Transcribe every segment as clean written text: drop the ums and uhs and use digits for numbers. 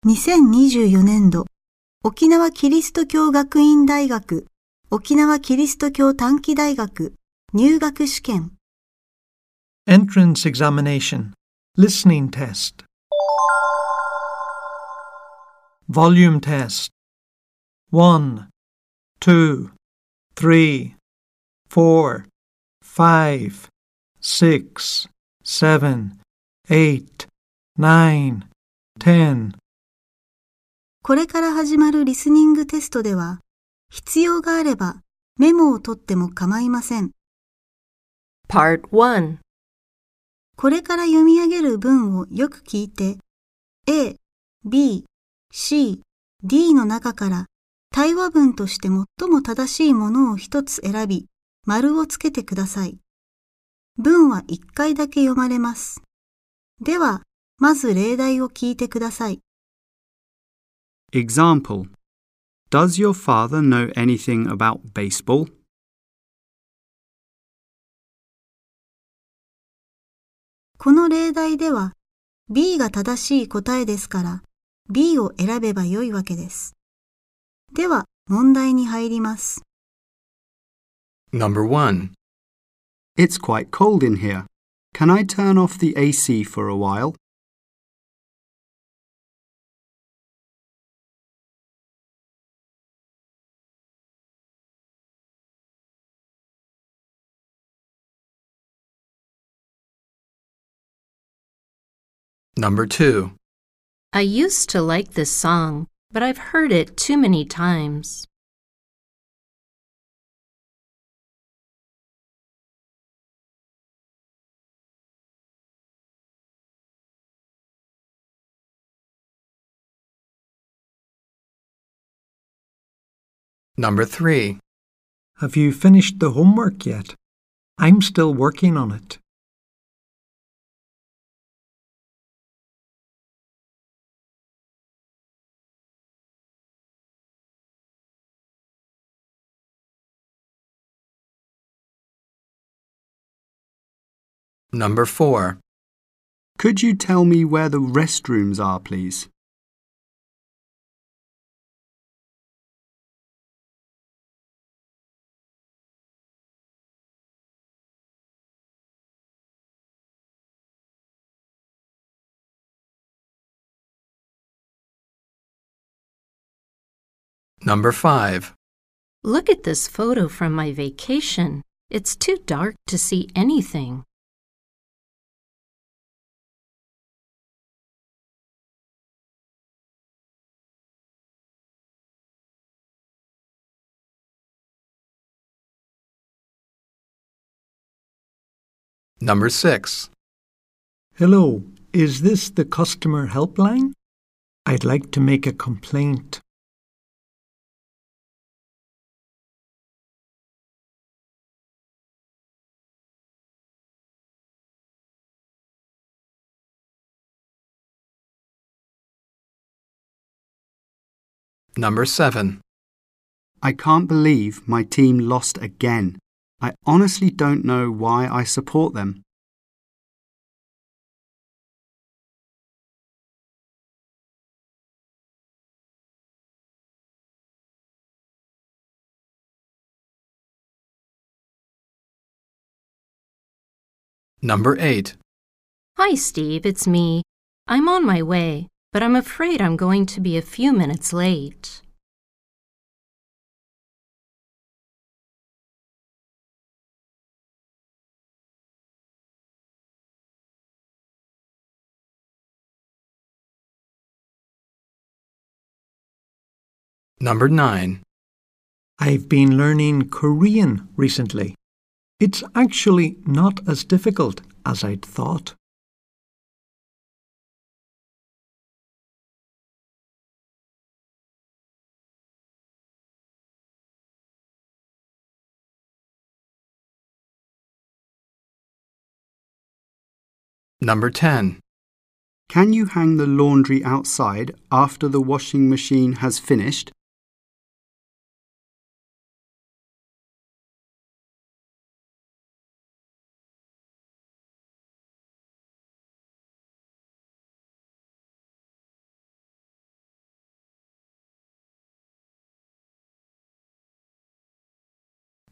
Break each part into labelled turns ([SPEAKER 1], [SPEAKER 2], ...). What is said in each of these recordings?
[SPEAKER 1] 2024年度沖縄キリスト教学院大学沖縄キリスト教短期大学入学試験
[SPEAKER 2] Entrance examination. Listening test. Volume test. 1, 2, 3, 4, 5, 6, 7, 8, 9, 10.
[SPEAKER 1] これから始まるリスニングテストでは、必要があればメモを取っても構いません。
[SPEAKER 3] Part 1.
[SPEAKER 1] これから読み上げる文をよく聞いて、A、B、C、D の中から対話文として最も正しいものを一つ選び、丸をつけてください。文は1回だけ読まれます。では、まず例題を聞いてください。
[SPEAKER 4] Example. Does your father know anything about baseball?
[SPEAKER 1] この例題では B が正しい答えですから B を選べばよいわけです。では問題に入ります。
[SPEAKER 5] Number 1.
[SPEAKER 4] It's quite cold in here. Can I turn off the AC for a while?
[SPEAKER 5] Number 2.
[SPEAKER 3] I used to like this song, but I've heard it too many times.
[SPEAKER 5] Number 3.
[SPEAKER 2] Have you finished the homework yet? I'm still working on it.
[SPEAKER 5] Number 4.
[SPEAKER 4] Could you tell me where the restrooms are, please?
[SPEAKER 5] Number 5.
[SPEAKER 3] Look at this photo from my vacation. It's too dark to see anything.
[SPEAKER 5] Number 6.
[SPEAKER 2] Hello, is this the customer helpline? I'd like to make a complaint.
[SPEAKER 5] Number 7.
[SPEAKER 4] I can't believe my team lost again. I honestly don't know why I support them.
[SPEAKER 5] Number 8.
[SPEAKER 3] Hi, Steve, it's me. I'm on my way, but I'm afraid I'm going to be a few minutes late.
[SPEAKER 5] Number 9.
[SPEAKER 2] I've been learning Korean recently. It's actually not as difficult as I'd thought.
[SPEAKER 5] Number 10.
[SPEAKER 4] Can you hang the laundry outside after the washing machine has finished?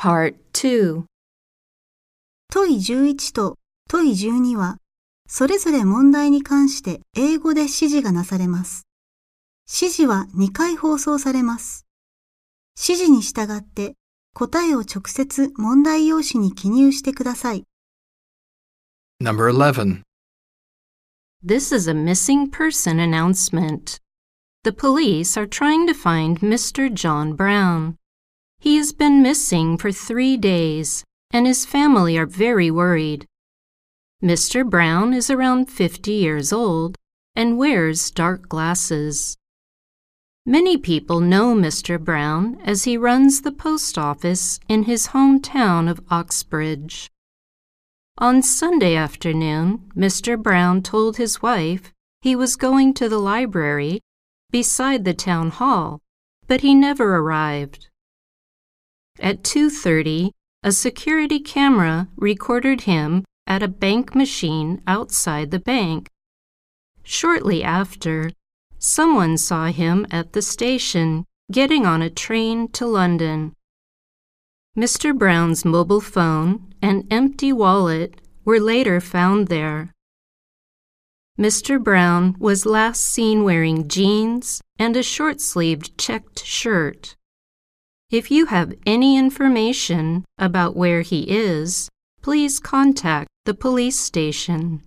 [SPEAKER 3] Part 2.
[SPEAKER 1] 問11と問12は、それぞれ問題に関して英語で指示がなされます。指示は2回放送されます。指示に従って答えを直接問題用紙に記入してください。
[SPEAKER 5] Number 11.
[SPEAKER 3] This is a missing person announcement. The police are trying to find Mr. John Brown. He has been missing for 3 days, and his family are very worried. Mr. Brown is around 50 years old and wears dark glasses. Many people know Mr. Brown as he runs the post office in his hometown of Oxbridge. On Sunday afternoon, Mr. Brown told his wife he was going to the library beside the town hall, but he never arrived. At 2:30, a security camera recorded him at a bank machine outside the bank. Shortly after, someone saw him at the station getting on a train to London. Mr. Brown's mobile phone and empty wallet were later found there. Mr. Brown was last seen wearing jeans and a short-sleeved checked shirt. If you have any information about where he is, please contact the police station.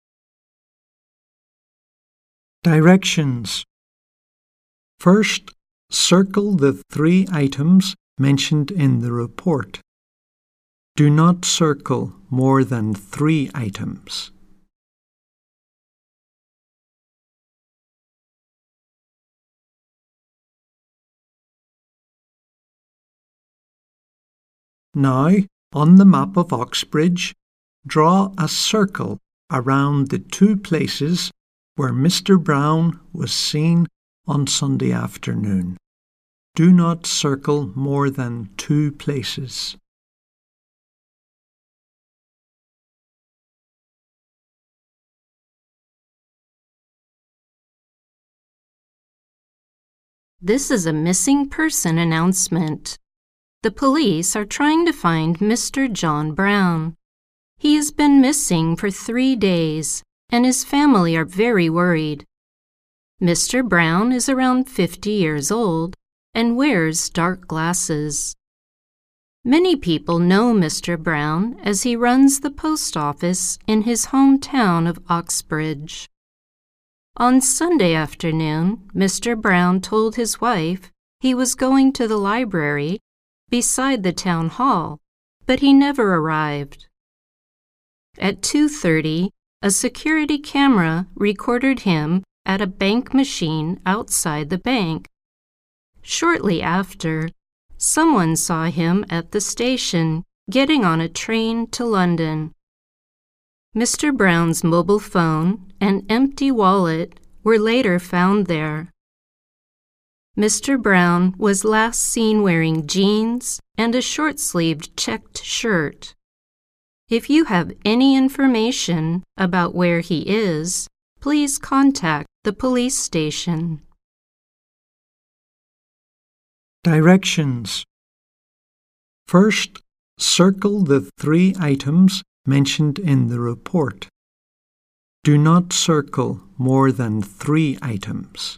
[SPEAKER 2] Directions. First, circle the 3 items mentioned in the report. Do not circle more than 3 items. Now, on the map of Oxbridge, draw a circle around the 2 places where Mr. Brown was seen on Sunday afternoon. Do not circle more than 2 places.
[SPEAKER 3] This is a missing person announcement. The police are trying to find Mr. John Brown. He has been missing for 3 days, and his family are very worried. Mr. Brown is around 50 years old and wears dark glasses. Many people know Mr. Brown as he runs the post office in his hometown of Oxbridge. On Sunday afternoon, Mr. Brown told his wife he was going to the library beside the town hall, but he never arrived. At 2:30, a security camera recorded him at a bank machine outside the bank. Shortly after, someone saw him at the station getting on a train to London. Mr. Brown's mobile phone and empty wallet were later found there. Mr. Brown was last seen wearing jeans and a short-sleeved checked shirt. If you have any information about where he is, please contact the police station.
[SPEAKER 2] Directions. First, circle the 3 items mentioned in the report. Do not circle more than 3 items.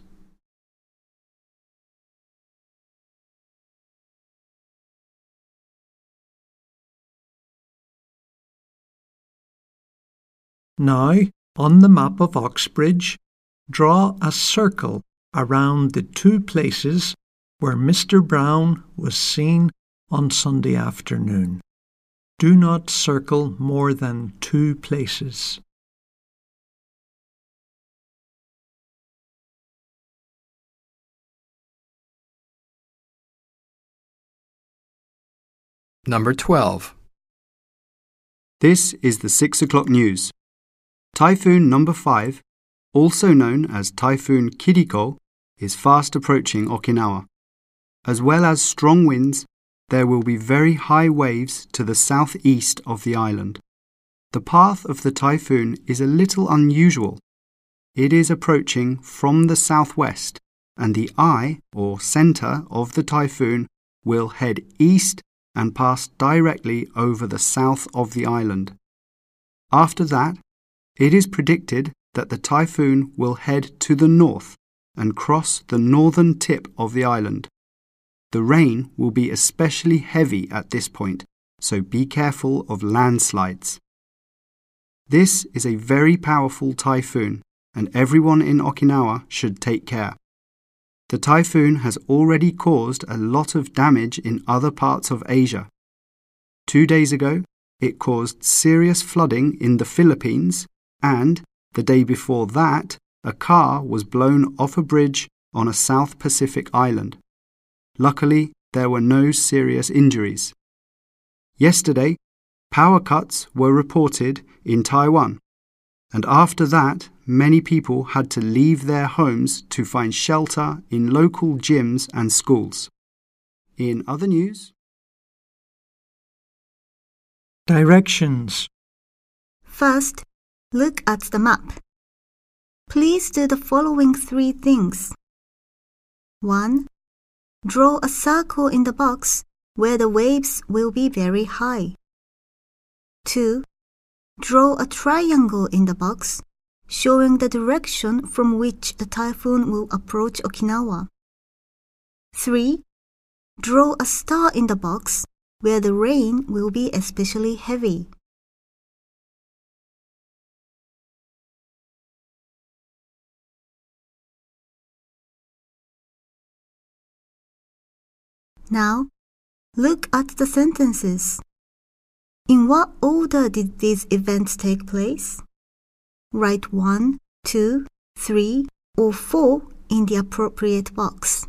[SPEAKER 2] Now, on the map of Oxbridge, draw a circle around the 2 places where Mr. Brown was seen on Sunday afternoon. Do not circle more than 2 places.
[SPEAKER 5] Number 12.
[SPEAKER 4] This is the 6 o'clock news. Typhoon number 5, also known as Typhoon Kiriko, is fast approaching Okinawa. As well as strong winds, there will be very high waves to the southeast of the island. The path of the typhoon is a little unusual. It is approaching from the southwest, and the eye, or center, of the typhoon will head east and pass directly over the south of the island. After that, it is predicted that the typhoon will head to the north and cross the northern tip of the island. The rain will be especially heavy at this point, so be careful of landslides. This is a very powerful typhoon, and everyone in Okinawa should take care. The typhoon has already caused a lot of damage in other parts of Asia. 2 days ago, it caused serious flooding in the Philippines, and the day before that, a car was blown off a bridge on a South Pacific island. Luckily, there were no serious injuries. Yesterday, power cuts were reported in Taiwan, and after that, many people had to leave their homes to find shelter in local gyms and schools. In other news,
[SPEAKER 2] Directions.
[SPEAKER 1] First, look at the map. Please do the following 3 things. 1. Draw a circle in the box where the waves will be very high. 2. Draw a triangle in the box showing the direction from which the typhoon will approach Okinawa. 3. Draw a star in the box where the rain will be especially heavy. Now, look at the sentences. In what order did these events take place? Write 1, 2, 3, or 4 in the appropriate box.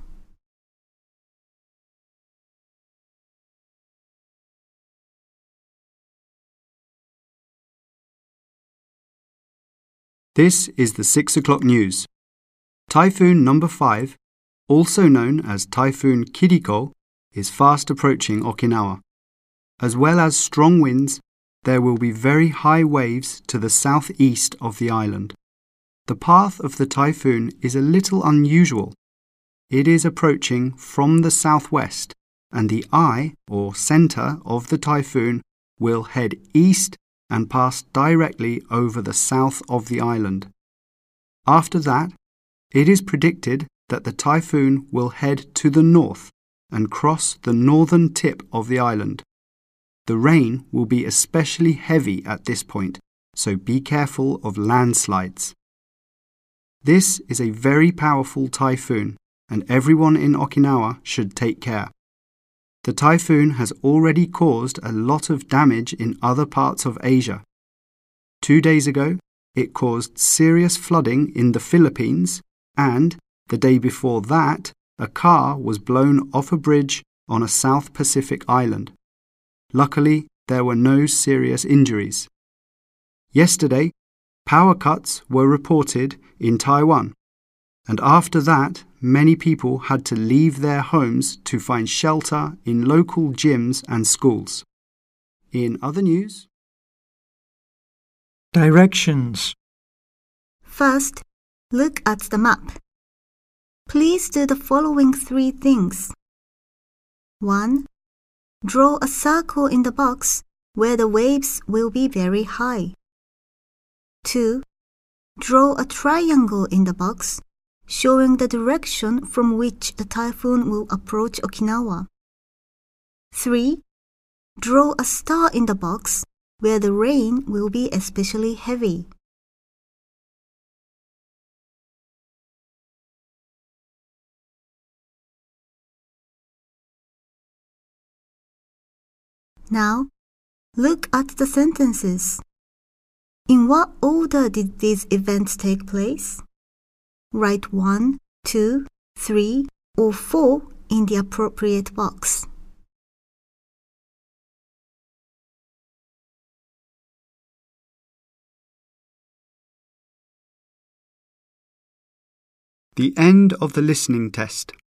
[SPEAKER 4] this is the 6 o'clock news. Typhoon number 5, also known as Typhoon Kiriko, is fast approaching Okinawa. As well as strong winds, there will be very high waves to the southeast of the island. The path of the typhoon is a little unusual. It is approaching from the southwest, and the eye, or center, of the typhoon will head east and pass directly over the south of the island. After that, it is predicted that the typhoon will head to the north and cross the northern tip of the island. The rain will be especially heavy at this point, so be careful of landslides. This is a very powerful typhoon, and everyone in Okinawa should take care. The typhoon has already caused a lot of damage in other parts of Asia. 2 days ago, it caused serious flooding in the Philippines, and the day before that, a car was blown off a bridge on a South Pacific island. Luckily, there were no serious injuries. Yesterday, power cuts were reported in Taiwan, and after that, many people had to leave their homes to find shelter in local gyms and schools. In other news,
[SPEAKER 2] Directions.
[SPEAKER 1] First, look at the map. Please do the following 3 things. 1. Draw a circle in the box where the waves will be very high. 2. Draw a triangle in the box showing the direction from which the typhoon will approach Okinawa. 3. Draw a star in the box where the rain will be especially heavy. Now, look at the sentences. In what order did these events take place? Write 1, 2, 3, or 4 in the appropriate box.
[SPEAKER 4] the end of the listening test.